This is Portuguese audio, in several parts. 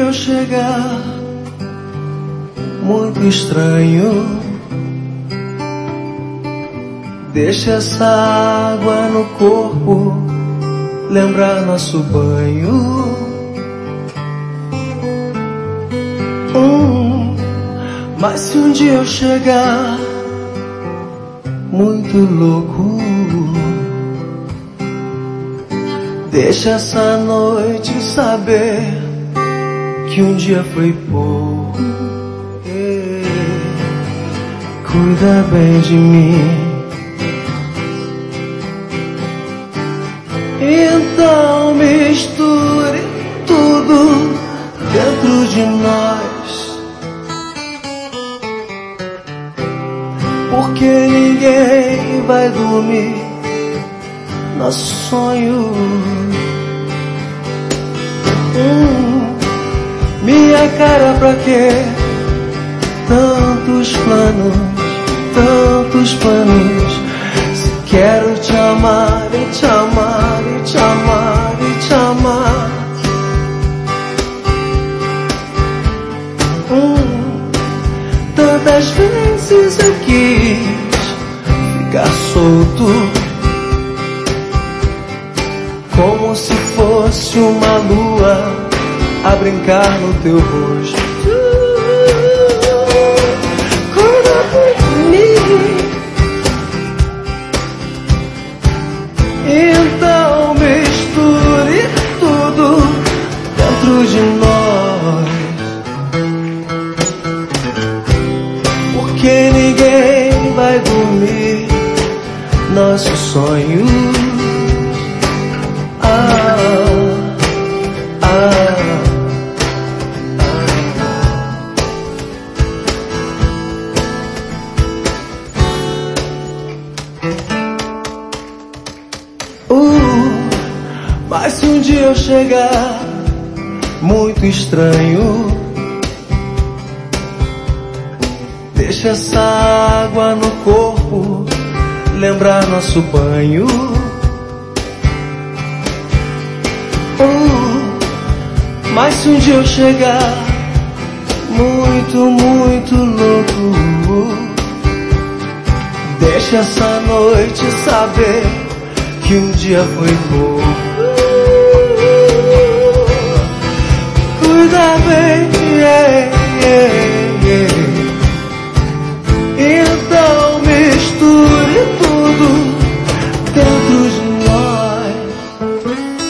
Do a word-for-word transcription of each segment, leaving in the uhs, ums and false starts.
eu chegar muito estranho, deixa essa água no corpo lembrar nosso banho. Hum, mas se um dia eu chegar muito louco, deixa essa noite saber que um dia foi pouco. É, cuida bem de mim. Então misture tudo dentro de nós, porque ninguém vai dormir nosso sonho. Hum, minha cara, pra quê? Tantos planos, tantos planos. Se quero te amar e te amar e te amar e te amar. Hum, tantas vezes eu quis ficar solto, como se fosse uma lua a brincar no teu rosto. Cuida de mim. Então misture tudo dentro de nós, porque ninguém vai dormir nossos sonhos. Ah, ah, ah. Uh, mas se um dia eu chegar muito estranho, deixa essa água no corpo lembrar nosso banho. Uh, mas se um dia eu chegar muito, muito louco, deixa essa noite saber que um dia foi pouco. Cuida bem, yeah, yeah, yeah. Então misture tudo dentro de nós,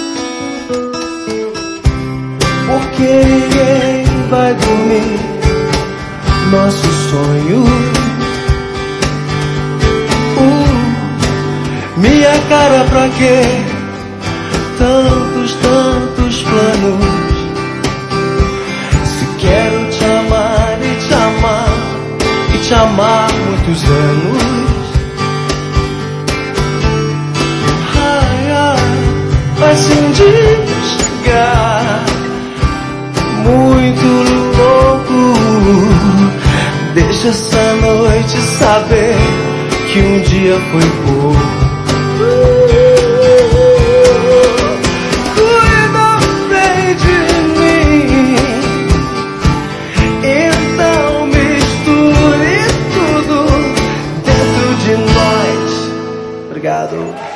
porque ninguém vai dormir nossos sonhos. Minha cara, pra quê? Tantos, tantos planos. Se quero te amar e te amar e te amar muitos anos. Ai, ai, mas se um dia chegar muito louco, deixa essa noite saber que um dia foi pouco. Cuida bem de mim. Então misture tudo dentro de nós. Obrigado.